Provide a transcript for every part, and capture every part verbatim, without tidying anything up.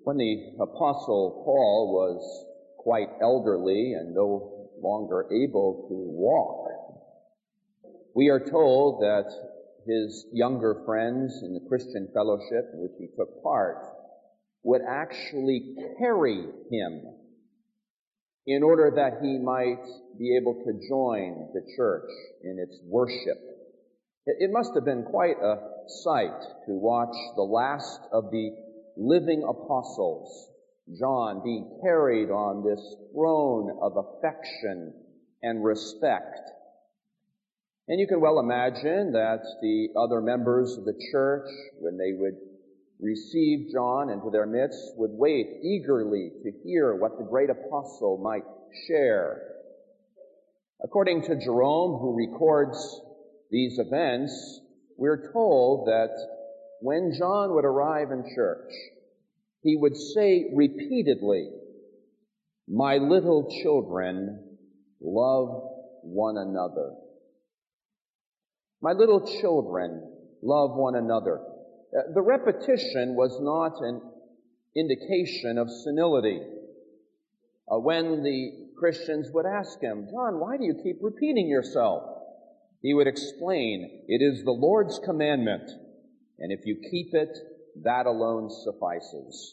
When the Apostle Paul was quite elderly and no longer able to walk, we are told that his younger friends in the Christian fellowship in which he took part would actually carry him in order that he might be able to join the church in its worship. It must have been quite a sight to watch the last of the living apostles, John, being carried on this throne of affection and respect. And you can well imagine that the other members of the church, when they would receive John into their midst, would wait eagerly to hear what the great apostle might share. According to Jerome, who records these events, we're told that when John would arrive in church, he would say repeatedly, "My little children, love one another." My little children, love one another. Uh, the repetition was not an indication of senility. Uh, when the Christians would ask him, "John, why do you keep repeating yourself?" he would explain, "It is the Lord's commandment, and if you keep it, that alone suffices."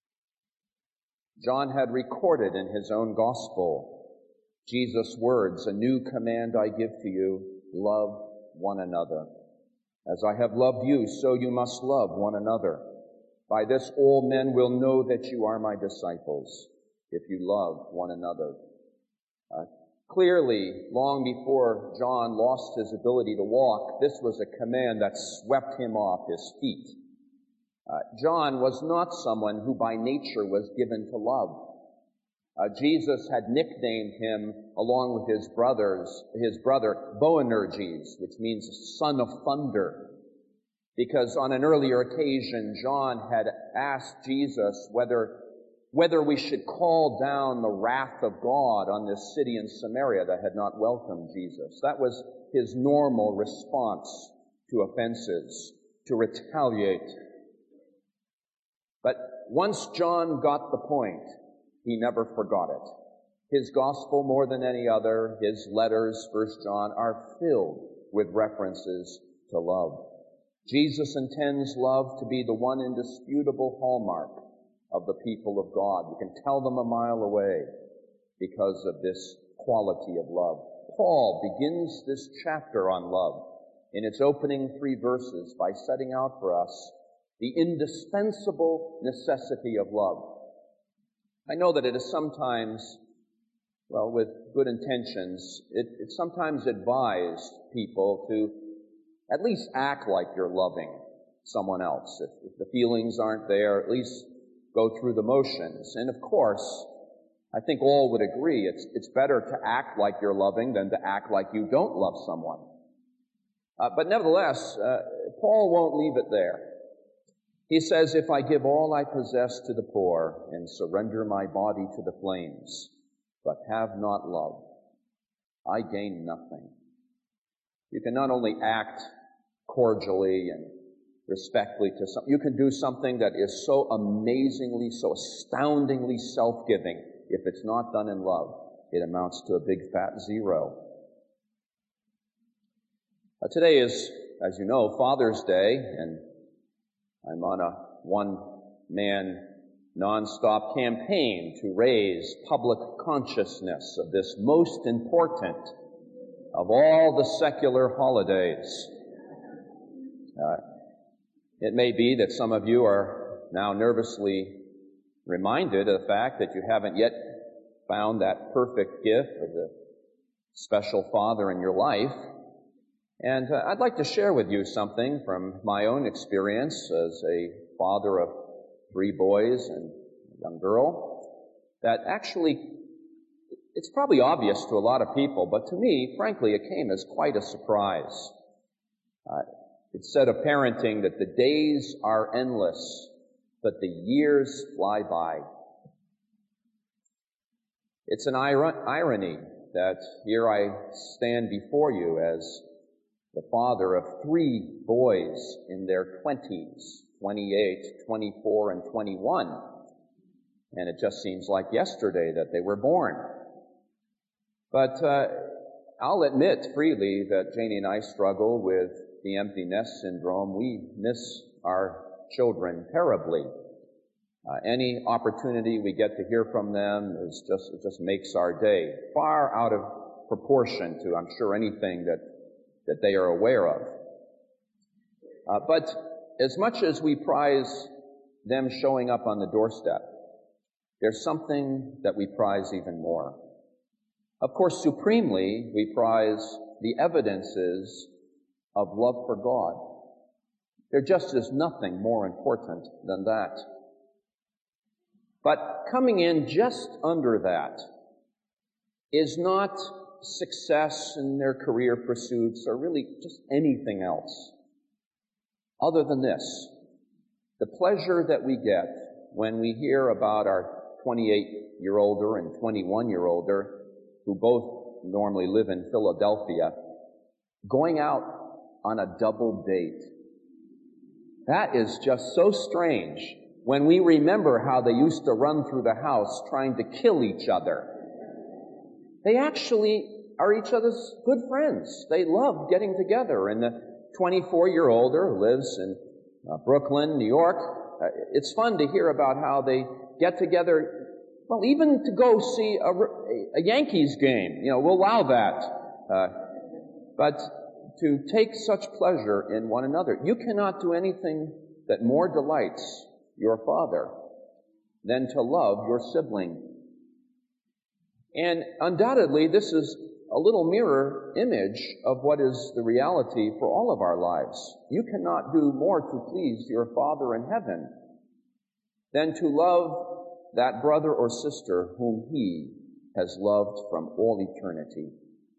John had recorded in his own gospel Jesus' words, "A new command I give to you, love one another. As I have loved you, so you must love one another. By this all men will know that you are my disciples, if you love one another." Uh, clearly, long before John lost his ability to walk, this was a command that swept him off his feet. Uh, John was not someone who by nature was given to love. Uh, Jesus had nicknamed him, along with his brothers, his brother Boanerges, which means son of thunder, because on an earlier occasion, John had asked Jesus whether, whether we should call down the wrath of God on this city in Samaria that had not welcomed Jesus. That was his normal response to offenses, to retaliate. But once John got the point, he never forgot it. His gospel, more than any other, his letters, First John, are filled with references to love. Jesus intends love to be the one indisputable hallmark of the people of God. You can tell them a mile away because of this quality of love. Paul begins this chapter on love in its opening three verses by setting out for us the indispensable necessity of love. I know that it is sometimes, well, with good intentions, it, it's sometimes advised people to at least act like you're loving someone else. If, if the feelings aren't there, at least go through the motions. And of course, I think all would agree it's, it's better to act like you're loving than to act like you don't love someone. Uh, but nevertheless, uh, Paul won't leave it there. He says, "If I give all I possess to the poor and surrender my body to the flames, but have not love, I gain nothing." You can not only act cordially and respectfully to some, you can do something that is so amazingly, so astoundingly self-giving. If it's not done in love, it amounts to a big fat zero. Uh, today is, as you know, Father's Day, and I'm on a one-man non-stop campaign to raise public consciousness of this most important of all the secular holidays. Uh, it may be that some of you are now nervously reminded of the fact that you haven't yet found that perfect gift of the special father in your life. And uh, I'd like to share with you something from my own experience as a father of three boys and a young girl that actually, it's probably obvious to a lot of people, but to me, frankly, it came as quite a surprise. Uh, it's said of parenting that the days are endless, but the years fly by. It's an ir- irony that here I stand before you as the father of three boys in their twenties, twenty-eight, twenty-four, and twenty-one. and it just seems like yesterday that they were born. But uh, I'll admit freely that Janie and I struggle with the empty nest syndrome. We miss our children terribly. Uh, any opportunity we get to hear from them is just it just makes our day, far out of proportion to, I'm sure, anything that that they are aware of. Uh, but as much as we prize them showing up on the doorstep, there's something that we prize even more. Of course, supremely, we prize the evidences of love for God. There just is nothing more important than that. But coming in just under that is not success in their career pursuits or really just anything else other than this: the pleasure that we get when we hear about our twenty-eight-year-older and twenty-one-year-older who both normally live in Philadelphia going out on a double date. That is just so strange when we remember how they used to run through the house trying to kill each other. They actually are each other's good friends. They love getting together. And the twenty-four-year-older who lives in uh, Brooklyn, New York, uh, it's fun to hear about how they get together, well, even to go see a, a Yankees game. You know, we'll allow that. Uh, but to take such pleasure in one another. You cannot do anything that more delights your father than to love your sibling. And undoubtedly, this is a little mirror image of what is the reality for all of our lives. You cannot do more to please your Father in heaven than to love that brother or sister whom He has loved from all eternity.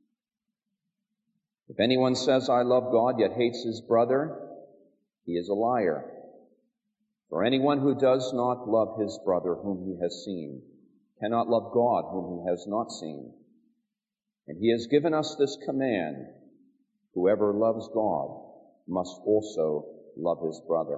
If anyone says, "I love God," yet hates his brother, he is a liar. For anyone who does not love his brother whom he has seen cannot love God whom he has not seen. And He has given us this command: whoever loves God must also love his brother.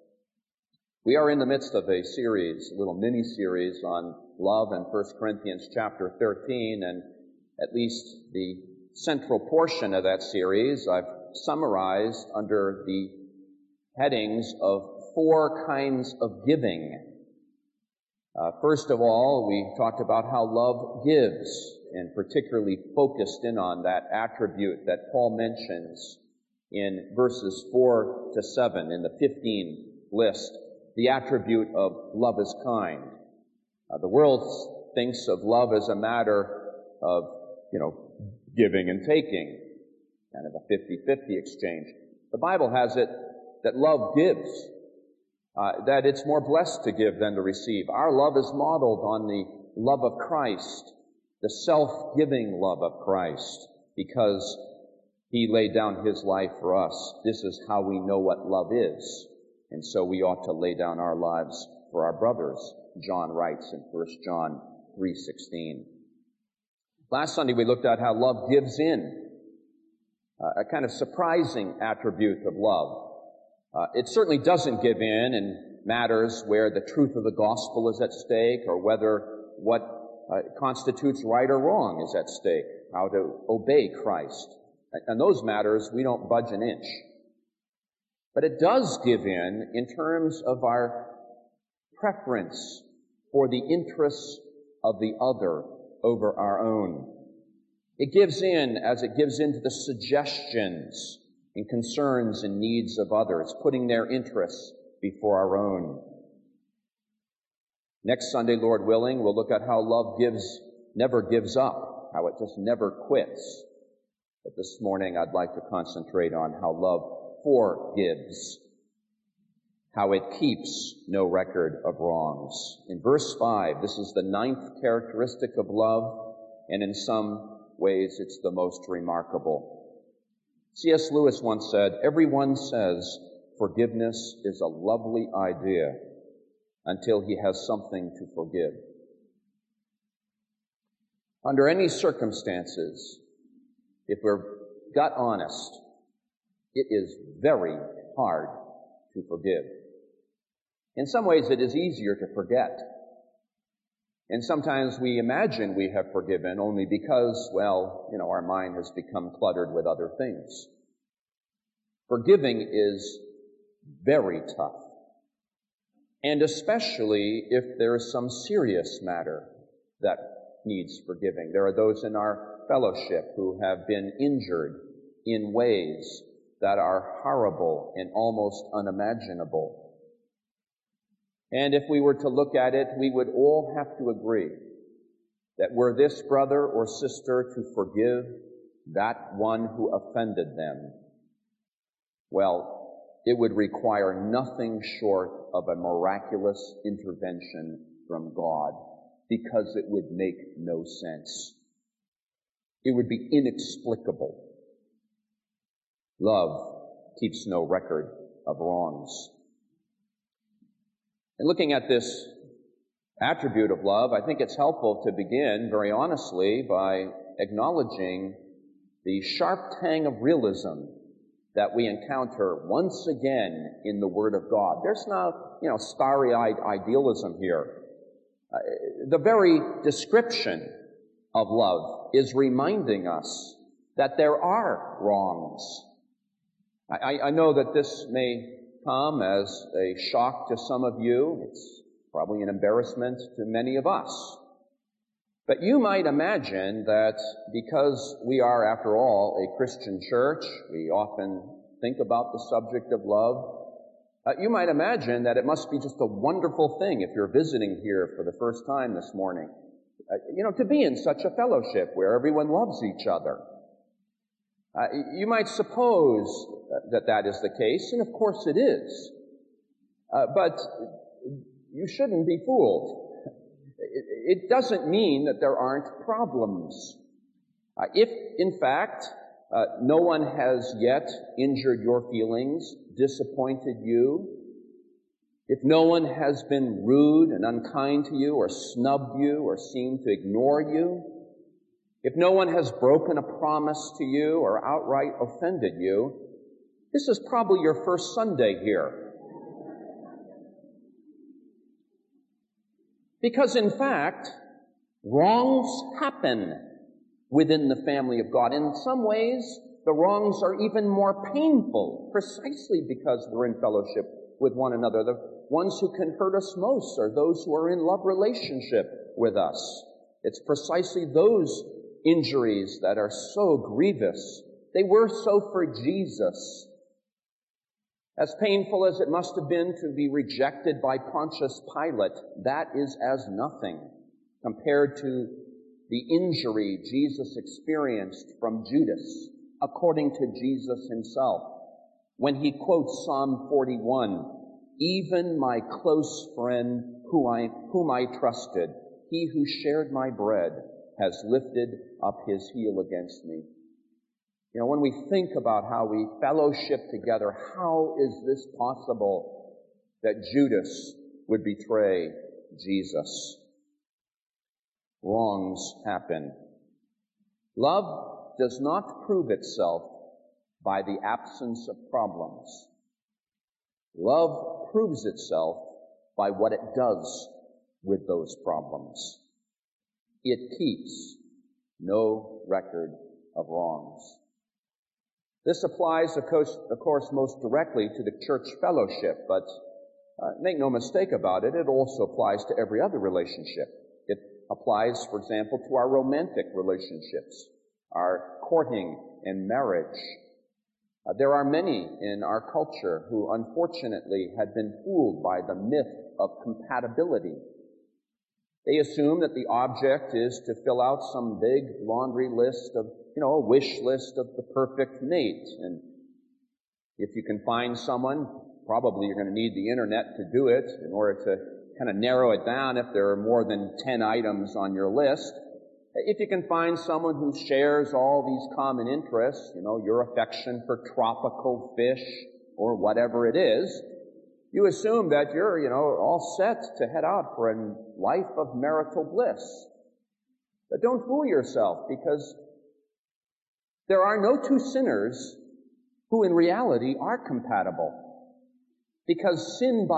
We are in the midst of a series, a little mini-series on love in First Corinthians chapter thirteen, and at least the central portion of that series I've summarized under the headings of four kinds of giving. Uh, first of all, we talked about how love gives, and particularly focused in on that attribute that Paul mentions in verses four to seven in the fifteen list, the attribute of love is kind. Uh, the world thinks of love as a matter of, you know, giving and taking, kind of a fifty-fifty exchange. The Bible has it that love gives, uh, that it's more blessed to give than to receive. Our love is modeled on the love of Christ, the self-giving love of Christ, because He laid down His life for us. This is how we know what love is, and so we ought to lay down our lives for our brothers, John writes in First John three sixteen. Last Sunday we looked at how love gives in, uh, a kind of surprising attribute of love. Uh, it certainly doesn't give in in matters where the truth of the gospel is at stake, or whether what uh, constitutes right or wrong is at stake, how to obey Christ. In those matters, we don't budge an inch. But it does give in in terms of our preference for the interests of the other over our own. It gives in as it gives into the suggestions and concerns and needs of others, putting their interests before our own. Next Sunday, Lord willing, we'll look at how love gives, never gives up, how it just never quits. But this morning, I'd like to concentrate on how love forgives, how it keeps no record of wrongs. In verse five, this is the ninth characteristic of love, and in some ways it's the most remarkable. C S Lewis once said, "Everyone says forgiveness is a lovely idea until he has something to forgive." Under any circumstances, if we're gut honest, it is very hard to forgive. In some ways, it is easier to forget. And sometimes we imagine we have forgiven only because, well, you know, our mind has become cluttered with other things. Forgiving is very tough. And especially if there is some serious matter that needs forgiving. There are those in our fellowship who have been injured in ways that are horrible and almost unimaginable. And if we were to look at it, we would all have to agree that were this brother or sister to forgive that one who offended them, well, it would require nothing short of a miraculous intervention from God, because it would make no sense. It would be inexplicable. Love keeps no record of wrongs. And looking at this attribute of love, I think it's helpful to begin very honestly by acknowledging the sharp tang of realism that we encounter once again in the Word of God. There's no, you know, starry-eyed idealism here. Uh, the very description of love is reminding us that there are wrongs. I, I know that this may come as a shock to some of you. It's probably an embarrassment to many of us. But you might imagine that because we are, after all, a Christian church, we often think about the subject of love. Uh, you might imagine that it must be just a wonderful thing if you're visiting here for the first time this morning, uh, you know, to be in such a fellowship where everyone loves each other. Uh, you might suppose that that is the case, and of course it is. Uh, but you shouldn't be fooled. It, it doesn't mean that there aren't problems. Uh, if, in fact, uh, no one has yet injured your feelings, disappointed you, if no one has been rude and unkind to you or snubbed you or seemed to ignore you, if no one has broken a promise to you or outright offended you, this is probably your first Sunday here. Because in fact, wrongs happen within the family of God. In some ways, the wrongs are even more painful, precisely because we're in fellowship with one another. The ones who can hurt us most are those who are in love relationship with us. It's precisely those injuries that are so grievous. They were so for Jesus. As painful as it must have been to be rejected by Pontius Pilate, that is as nothing compared to the injury Jesus experienced from Judas, according to Jesus himself, when he quotes Psalm forty-one, "Even my close friend whom I, whom I trusted, he who shared my bread, has lifted up his heel against me." You know, when we think about how we fellowship together, how is this possible that Judas would betray Jesus? Wrongs happen. Love does not prove itself by the absence of problems. Love proves itself by what it does with those problems. It keeps no record of wrongs. This applies, of course, of course most directly to the church fellowship, but uh, make no mistake about it, it also applies to every other relationship. It applies, for example, to our romantic relationships, our courting and marriage. Uh, there are many in our culture who unfortunately had been fooled by the myth of compatibility. They assume that the object is to fill out some big laundry list of, you know, a wish list of the perfect mate. And if you can find someone, probably you're going to need the internet to do it in order to kind of narrow it down if there are more than ten items on your list. If you can find someone who shares all these common interests, you know, your affection for tropical fish or whatever it is, you assume that you're, you know, all set to head out for a life of marital bliss. But don't fool yourself, because there are no two sinners who in reality are compatible. Because sin by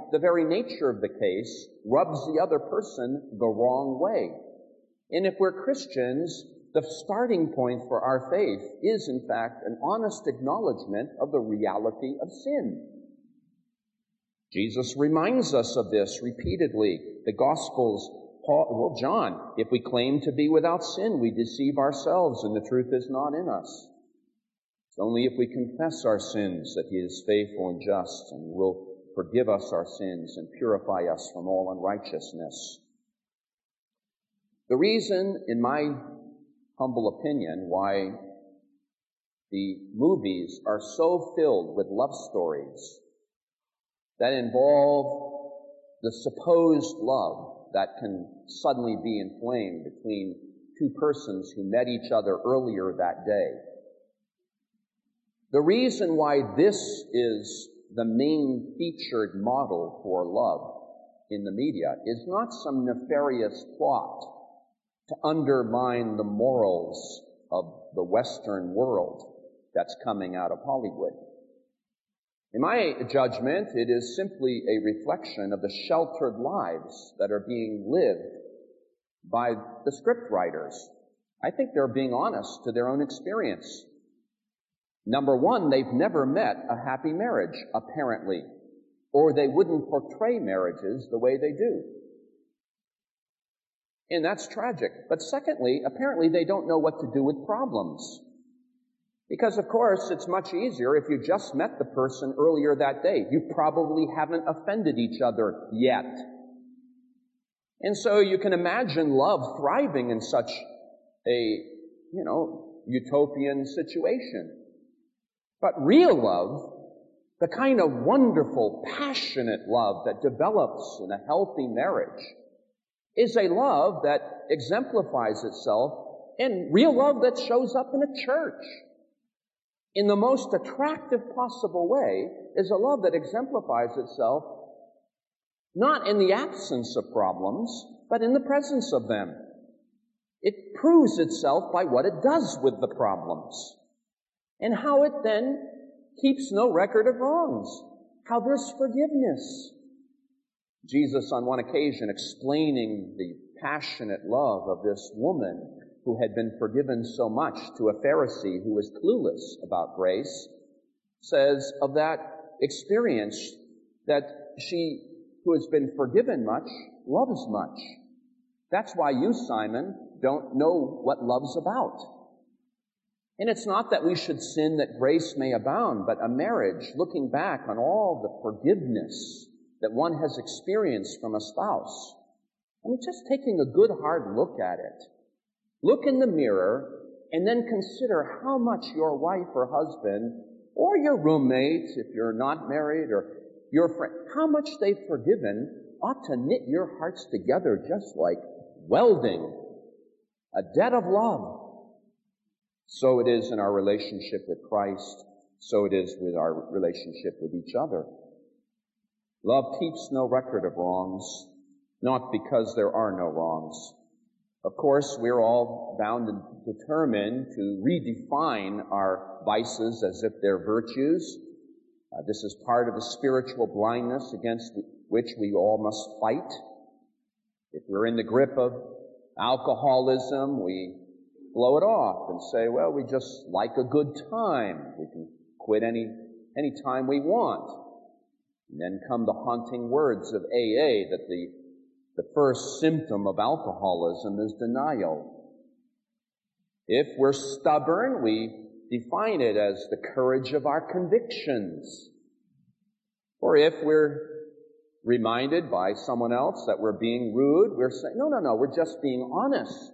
the very nature of the case rubs the other person the wrong way. And if we're Christians, the starting point for our faith is, in fact, an honest acknowledgement of the reality of sin. Jesus reminds us of this repeatedly. The Gospels, Paul, well, John, if we claim to be without sin, we deceive ourselves and the truth is not in us. It's only if we confess our sins that he is faithful and just and will forgive us our sins and purify us from all unrighteousness. The reason, in my humble opinion, why the movies are so filled with love stories that involve the supposed love that can suddenly be inflamed between two persons who met each other earlier that day. The reason why this is the main featured model for love in the media is not some nefarious plot to undermine the morals of the Western world that's coming out of Hollywood. In my judgment, it is simply a reflection of the sheltered lives that are being lived by the script writers. I think they're being honest to their own experience. Number one, they've never met a happy marriage, apparently, or they wouldn't portray marriages the way they do. And that's tragic. But secondly, apparently they don't know what to do with problems. Because, of course, it's much easier if you just met the person earlier that day. You probably haven't offended each other yet. And so you can imagine love thriving in such a, you know, utopian situation. But real love, the kind of wonderful, passionate love that develops in a healthy marriage, is a love that exemplifies itself in real love that shows up in a church. In the most attractive possible way is a love that exemplifies itself not in the absence of problems, but in the presence of them. It proves itself by what it does with the problems and how it then keeps no record of wrongs, how there's forgiveness. Jesus, on one occasion, explaining the passionate love of this woman who had been forgiven so much to a Pharisee who was clueless about grace, says of that experience that she who has been forgiven much loves much. That's why you, Simon, don't know what love's about. And it's not that we should sin that grace may abound, but a marriage, looking back on all the forgiveness that one has experienced from a spouse, I mean, just taking a good hard look at it. Look in the mirror and then consider how much your wife or husband or your roommate, if you're not married, or your friend, how much they've forgiven ought to knit your hearts together just like welding, a debt of love. So it is in our relationship with Christ. So it is with our relationship with each other. Love keeps no record of wrongs, not because there are no wrongs. Of course, we're all bound and determined to redefine our vices as if they're virtues. Uh, this is part of the spiritual blindness against which we all must fight. If we're in the grip of alcoholism, we blow it off and say, well, we just like a good time. We can quit any, any time we want. And then come the haunting words of A A that the The first symptom of alcoholism is denial. If we're stubborn, we define it as the courage of our convictions. Or if we're reminded by someone else that we're being rude, we're saying, no, no, no, we're just being honest.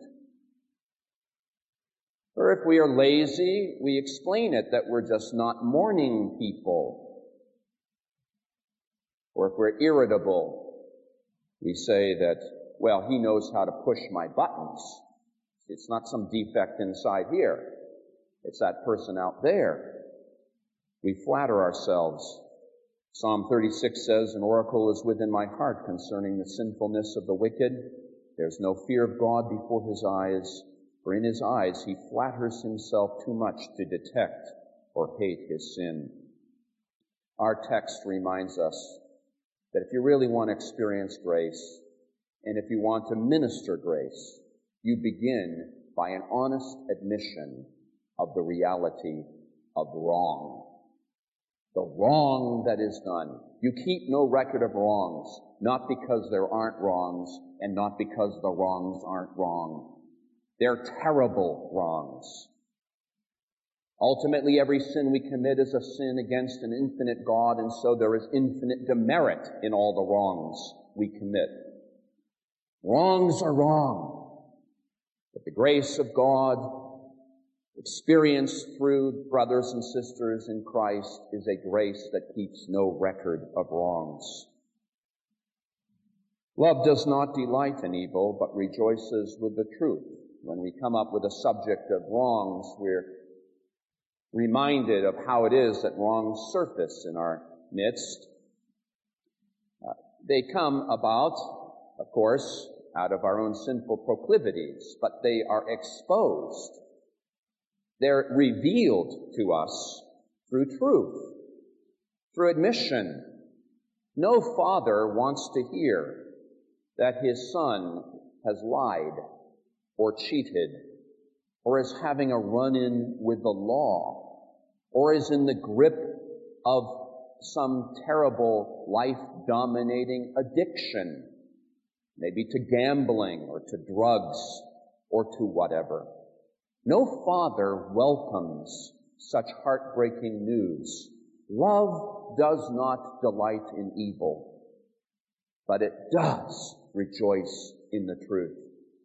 Or if we are lazy, we explain it that we're just not morning people. Or if we're irritable, we say that, well, he knows how to push my buttons. It's not some defect inside here. It's that person out there. We flatter ourselves. Psalm thirty-six says, an oracle is within my heart concerning the sinfulness of the wicked. There's no fear of God before his eyes, for in his eyes he flatters himself too much to detect or hate his sin. Our text reminds us that if you really want to experience grace, and if you want to minister grace, you begin by an honest admission of the reality of wrong. The wrong that is done. You keep no record of wrongs, not because there aren't wrongs, and not because the wrongs aren't wrong. They're terrible wrongs. Ultimately, every sin we commit is a sin against an infinite God, and so there is infinite demerit in all the wrongs we commit. Wrongs are wrong, but the grace of God, experienced through brothers and sisters in Christ, is a grace that keeps no record of wrongs. Love does not delight in evil, but rejoices with the truth. When we come up with a subject of wrongs, we're reminded of how it is that wrongs surface in our midst. Uh, they come about, of course, out of our own sinful proclivities, but they are exposed. They're revealed to us through truth, through admission. No father wants to hear that his son has lied or cheated, or is having a run-in with the law, or is in the grip of some terrible life-dominating addiction, maybe to gambling or to drugs or to whatever. No father welcomes such heartbreaking news. Love does not delight in evil, but it does rejoice in the truth.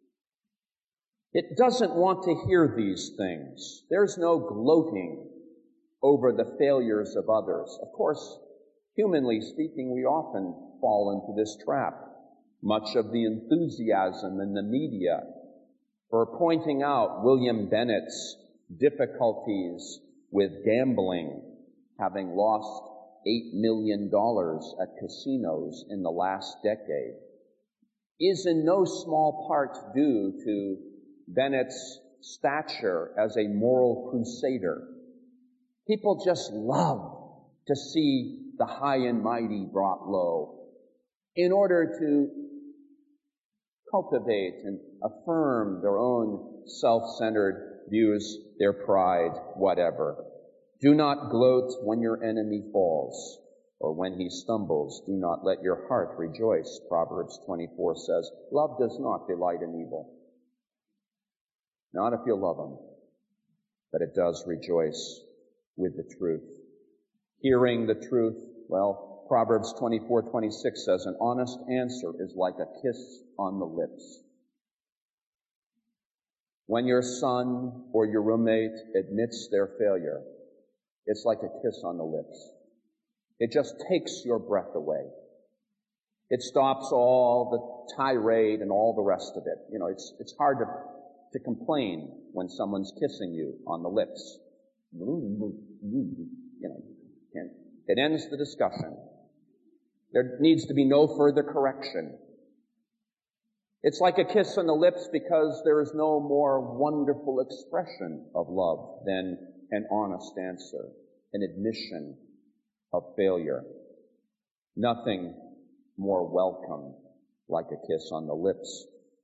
It doesn't want to hear these things. There's no gloating over the failures of others. Of course, humanly speaking, we often fall into this trap. Much of the enthusiasm in the media for pointing out William Bennett's difficulties with gambling, having lost eight million dollars at casinos in the last decade, is in no small part due to Bennett's stature as a moral crusader. People just love to see the high and mighty brought low in order to cultivate and affirm their own self-centered views, their pride, whatever. Do not gloat when your enemy falls, or when he stumbles. Do not let your heart rejoice. Proverbs twenty-four says, love does not delight in evil. Not if you love him, but it does rejoice with the truth. Hearing the truth, well, Proverbs twenty-four twenty-six says, an honest answer is like a kiss on the lips. When your son or your roommate admits their failure, it's like a kiss on the lips. It just takes your breath away. It stops all the tirade and all the rest of it. You know, it's it's hard to to complain when someone's kissing you on the lips. You know, and it ends the discussion. There needs to be no further correction. It's like a kiss on the lips because there is no more wonderful expression of love than an honest answer, an admission of failure. Nothing more welcome like a kiss on the lips.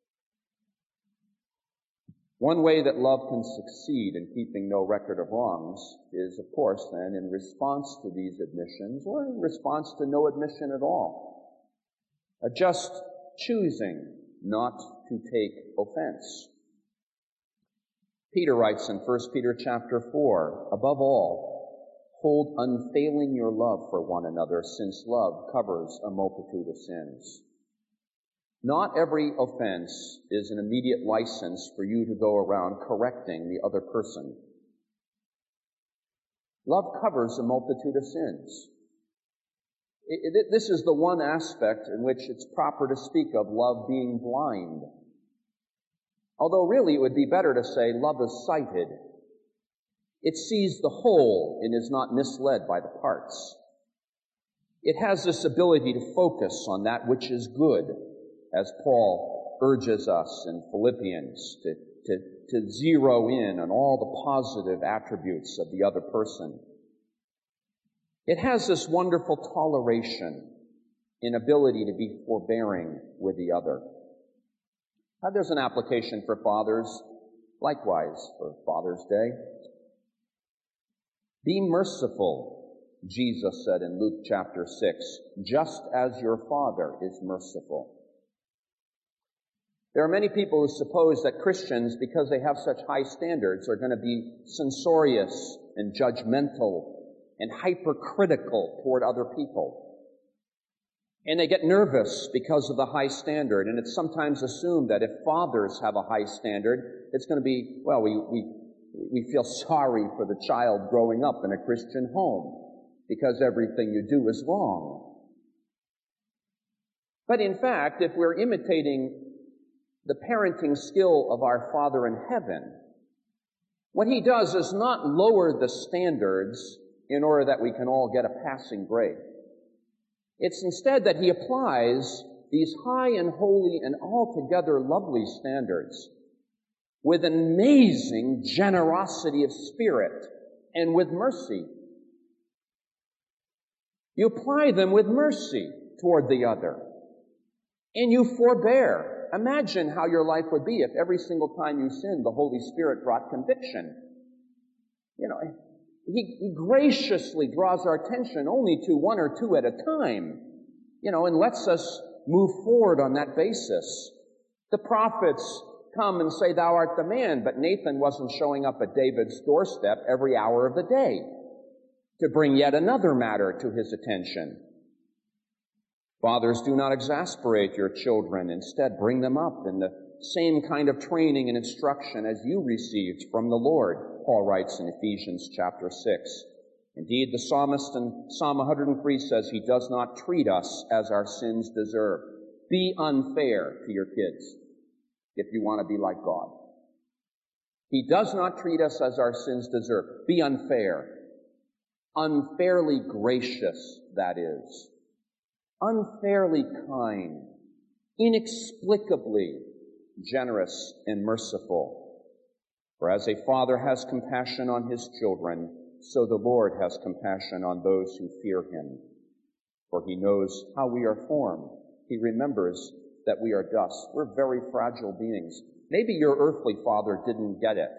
One way that love can succeed in keeping no record of wrongs is, of course, then, in response to these admissions, or in response to no admission at all. Uh, just choosing not to take offense. Peter writes in First Peter chapter four, above all, hold unfailing your love for one another, since love covers a multitude of sins. Not every offense is an immediate license for you to go around correcting the other person. Love covers a multitude of sins. It, it, this is the one aspect in which it's proper to speak of love being blind. Although really it would be better to say love is sighted. It sees the whole and is not misled by the parts. It has this ability to focus on that which is good, as Paul urges us in Philippians, to, to, to zero in on all the positive attributes of the other person. It has this wonderful toleration. inability to be forbearing with the other. Now, there's an application for fathers, likewise, for Father's Day. Be merciful, Jesus said in Luke chapter six, just as your Father is merciful. There are many people who suppose that Christians, because they have such high standards, are going to be censorious and judgmental and hypercritical toward other people. And they get nervous because of the high standard, and it's sometimes assumed that if fathers have a high standard, it's going to be, well, we, we, we feel sorry for the child growing up in a Christian home because everything you do is wrong. But in fact, if we're imitating the parenting skill of our Father in heaven, what he does is not lower the standards in order that we can all get a passing grade. It's instead that he applies these high and holy and altogether lovely standards with an amazing generosity of spirit and with mercy. You apply them with mercy toward the other, and you forbear. Imagine how your life would be if every single time you sinned, the Holy Spirit brought conviction. You know, He, he graciously draws our attention only to one or two at a time, you know, and lets us move forward on that basis. The prophets come and say, thou art the man, but Nathan wasn't showing up at David's doorstep every hour of the day to bring yet another matter to his attention. Fathers, do not exasperate your children. Instead, bring them up in the same kind of training and instruction as you received from the Lord, Paul writes in Ephesians chapter six. Indeed, the psalmist in Psalm one hundred three says he does not treat us as our sins deserve. Be unfair to your kids if you want to be like God. He does not treat us as our sins deserve. Be unfair. Unfairly gracious, that is. Unfairly kind. Inexplicably generous and merciful. For as a father has compassion on his children, so the Lord has compassion on those who fear him. For he knows how we are formed. He remembers that we are dust. We're very fragile beings. Maybe your earthly father didn't get it.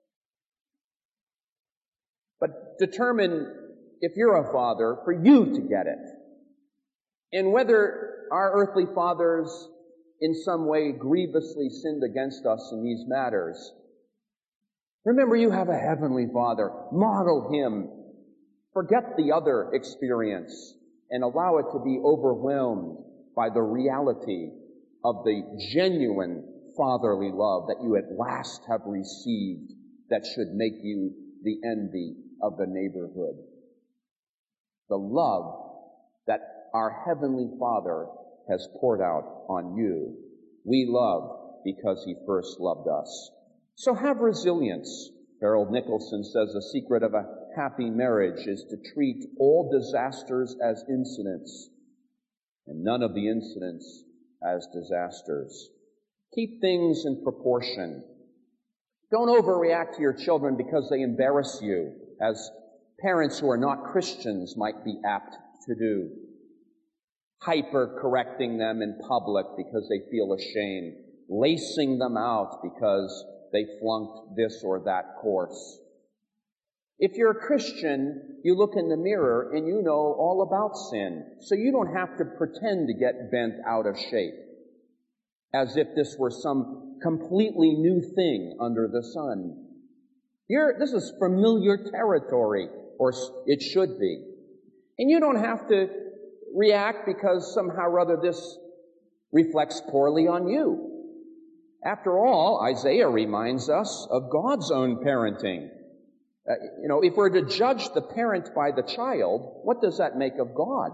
But determine, if you're a father, for you to get it. And whether our earthly fathers in some way grievously sinned against us in these matters, remember you have a heavenly Father. Model him. Forget the other experience and allow it to be overwhelmed by the reality of the genuine fatherly love that you at last have received that should make you the envy of the neighborhood. The love that our Heavenly Father has poured out on you. We love because he first loved us. So have resilience. Harold Nicholson says the secret of a happy marriage is to treat all disasters as incidents and none of the incidents as disasters. Keep things in proportion. Don't overreact to your children because they embarrass you, as parents who are not Christians might be apt to do. Hyper-correcting them in public because they feel ashamed. Lacing them out because they flunked this or that course. If you're a Christian, you look in the mirror and you know all about sin, so you don't have to pretend to get bent out of shape, as if this were some completely new thing under the sun. You're, this is familiar territory, or it should be. And you don't have to react because somehow or other this reflects poorly on you. After all, Isaiah reminds us of God's own parenting. Uh, you know, if we're to judge the parent by the child, what does that make of God?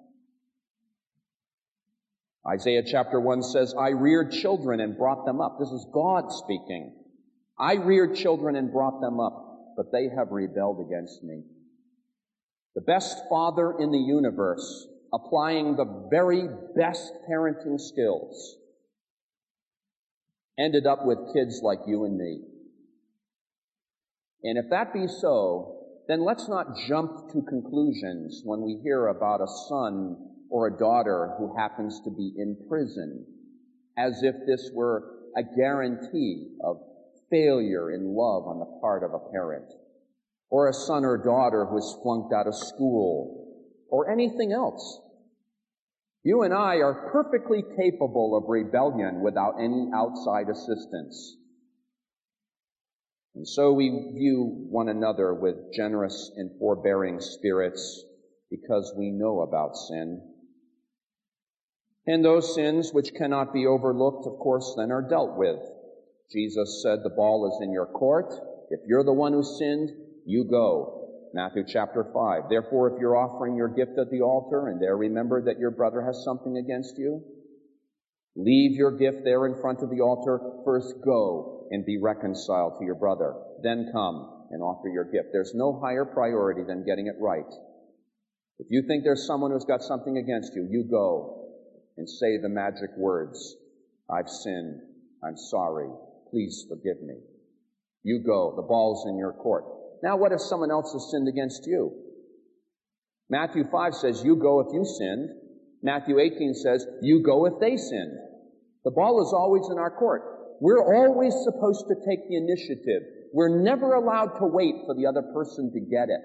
Isaiah chapter one says, I reared children and brought them up. This is God speaking. I reared children and brought them up, but they have rebelled against me. The best father in the universe, applying the very best parenting skills, ended up with kids like you and me. And if that be so, then let's not jump to conclusions when we hear about a son or a daughter who happens to be in prison, as if this were a guarantee of failure in love on the part of a parent, or a son or daughter who has flunked out of school, or anything else. You and I are perfectly capable of rebellion without any outside assistance. And so we view one another with generous and forbearing spirits because we know about sin. And those sins which cannot be overlooked, of course, then are dealt with. Jesus said, the ball is in your court. If you're the one who sinned, you go. Matthew chapter five. Therefore, if you're offering your gift at the altar and there remember that your brother has something against you, leave your gift there in front of the altar. First go and be reconciled to your brother. Then come and offer your gift. There's no higher priority than getting it right. If you think there's someone who's got something against you, you go and say the magic words, I've sinned. I'm sorry. Please forgive me. You go. The ball's in your court. Now, what if someone else has sinned against you? Matthew five says, you go if you sinned. Matthew eighteen says, you go if they sinned. The ball is always in our court. We're always supposed to take the initiative. We're never allowed to wait for the other person to get it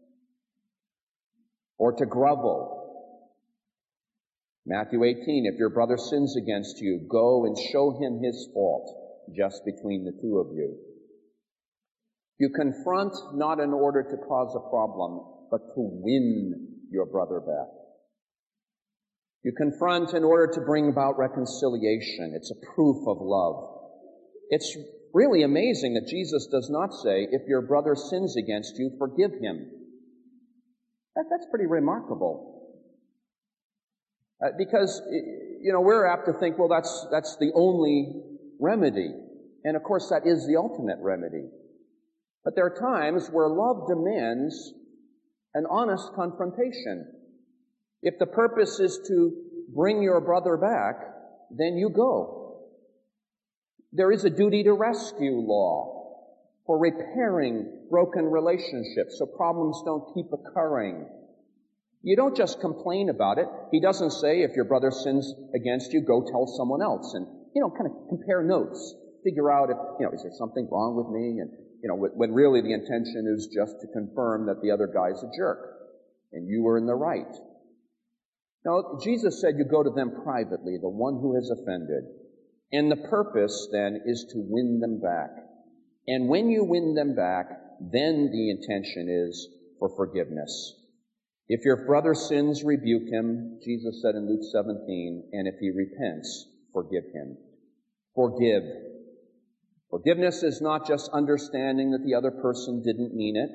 or to grovel. Matthew eighteen, if your brother sins against you, go and show him his fault just between the two of you. You confront not in order to cause a problem, but to win your brother back. You confront in order to bring about reconciliation. It's a proof of love. It's really amazing that Jesus does not say, if your brother sins against you, forgive him. That, that's pretty remarkable. Uh, because, you know, we're apt to think, well, that's, that's the only remedy. And of course, that is the ultimate remedy. But there are times where love demands an honest confrontation. If the purpose is to bring your brother back, then you go. There is a duty to rescue law for repairing broken relationships so problems don't keep occurring. You don't just complain about it. He doesn't say, if your brother sins against you, go tell someone else and, you know, kind of compare notes. Figure out if, you know, is there something wrong with me? And, you know, when really the intention is just to confirm that the other guy's a jerk and you were in the right. Now, Jesus said you go to them privately, the one who has offended. And the purpose then is to win them back. And when you win them back, then the intention is for forgiveness. If your brother sins, rebuke him, Jesus said in Luke seventeen, and if he repents, forgive him. Forgive. Forgiveness is not just understanding that the other person didn't mean it,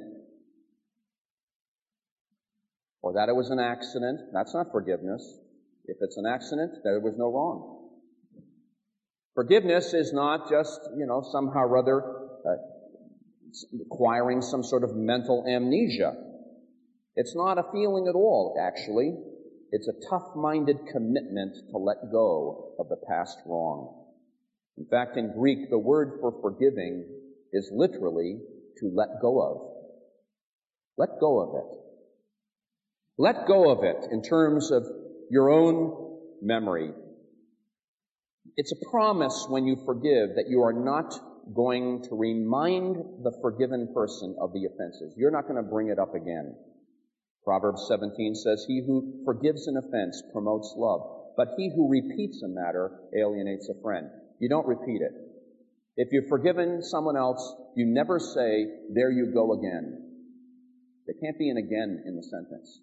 or that it was an accident. That's not forgiveness. If it's an accident, there was no wrong. Forgiveness is not just, you know, somehow or other uh, acquiring some sort of mental amnesia. It's not a feeling at all, actually. It's a tough-minded commitment to let go of the past wrong. In fact, in Greek, the word for forgiving is literally to let go of. Let go of it. Let go of it in terms of your own memory. It's a promise when you forgive that you are not going to remind the forgiven person of the offenses. You're not going to bring it up again. Proverbs seventeen says, he who forgives an offense promotes love, but he who repeats a matter alienates a friend. You don't repeat it. If you've forgiven someone else, you never say, there you go again. There can't be an again in the sentence.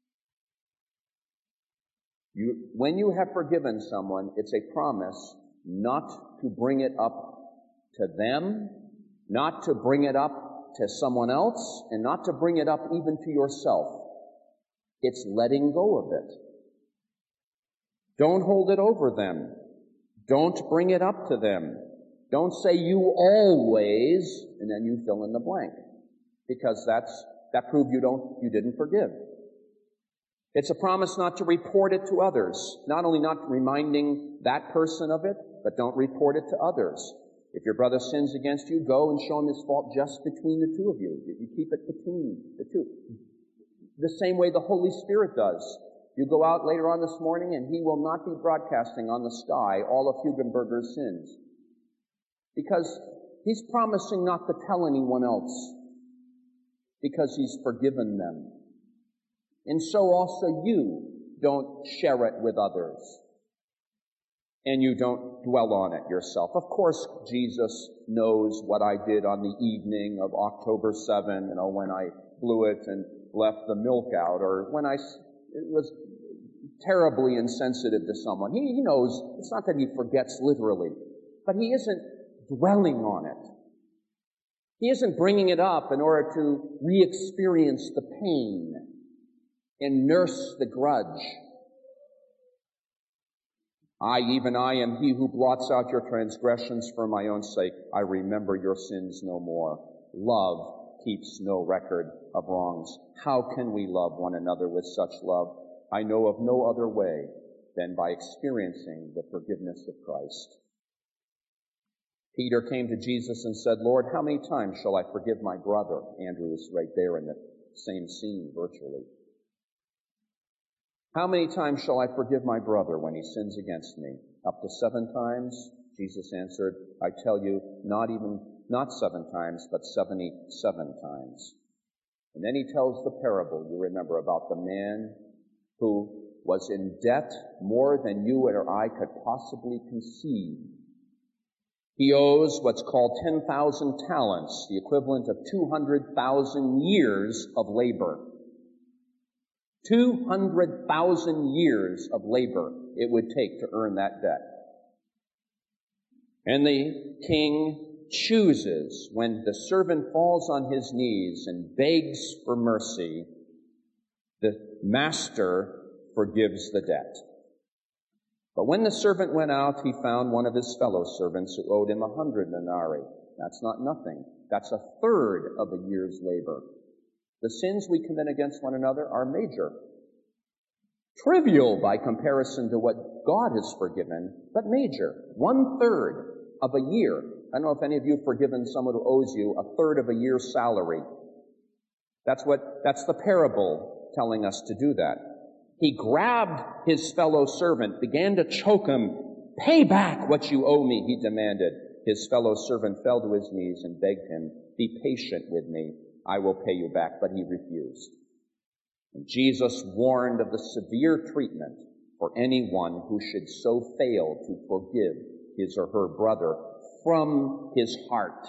You, when you have forgiven someone, it's a promise not to bring it up to them, not to bring it up to someone else, and not to bring it up even to yourself. It's letting go of it. Don't hold it over them. Don't bring it up to them. Don't say you always, and then you fill in the blank. Because that's, that proves you don't, you didn't forgive. It's a promise not to report it to others. Not only not reminding that person of it, but don't report it to others. If your brother sins against you, go and show him his fault just between the two of you. You keep it between the two. The same way the Holy Spirit does. You go out later on this morning and he will not be broadcasting on the sky all of Hugenberger's sins. Because he's promising not to tell anyone else. Because he's forgiven them. And so also you don't share it with others. And you don't dwell on it yourself. Of course, Jesus knows what I did on the evening of October seventh, you know, when I blew it and left the milk out, or when I was terribly insensitive to someone. He, he knows. It's not that he forgets literally, but he isn't dwelling on it. He isn't bringing it up in order to re-experience the pain and nurse the grudge. I, even I, am he who blots out your transgressions for my own sake. I remember your sins no more. Love keeps no record of wrongs. How can we love one another with such love? I know of no other way than by experiencing the forgiveness of Christ. Peter came to Jesus and said, Lord, how many times shall I forgive my brother? Andrew is right there in the same scene virtually. How many times shall I forgive my brother when he sins against me? Up to seven times? Jesus answered, I tell you, not even, not seven times, but seventy-seven times. And then he tells the parable, you remember, about the man who was in debt more than you or I could possibly conceive. He owes what's called ten thousand talents, the equivalent of two hundred thousand years of labor. two hundred thousand years of labor it would take to earn that debt. And the king chooses, when the servant falls on his knees and begs for mercy, the master forgives the debt. But when the servant went out, he found one of his fellow servants who owed him a hundred denarii. That's not nothing. That's a third of a year's labor. The sins we commit against one another are major. Trivial by comparison to what God has forgiven, but major. One third of a year. I don't know if any of you have forgiven someone who owes you a third of a year's salary. That's what, that's the parable telling us to do that. He grabbed his fellow servant, began to choke him. Pay back what you owe me, he demanded. His fellow servant fell to his knees and begged him, be patient with me, I will pay you back. But he refused. And Jesus warned of the severe treatment for anyone who should so fail to forgive his or her brother from his heart.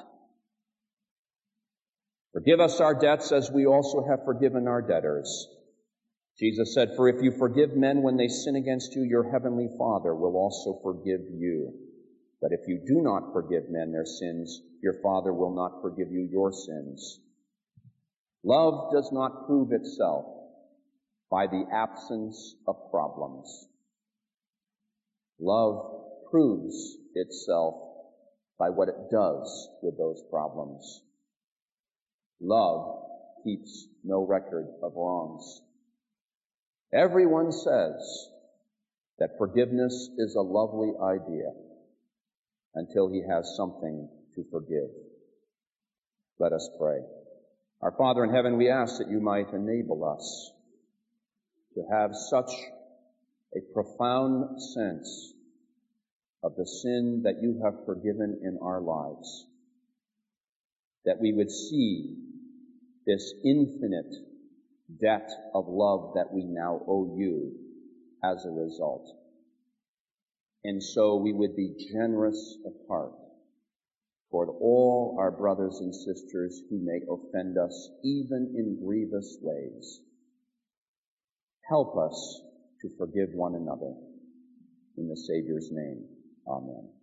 Forgive us our debts as we also have forgiven our debtors. Jesus said, for if you forgive men when they sin against you, your heavenly Father will also forgive you. But if you do not forgive men their sins, your Father will not forgive you your sins. Love does not prove itself by the absence of problems. Love proves itself by what it does with those problems. Love keeps no record of wrongs. Everyone says that forgiveness is a lovely idea until he has something to forgive. Let us pray. Our Father in heaven, we ask that you might enable us to have such a profound sense of the sin that you have forgiven in our lives, that we would see this infinite debt of love that we now owe you as a result. And so we would be generous of heart toward all our brothers and sisters who may offend us, even in grievous ways. Help us to forgive one another. In the Savior's name, amen.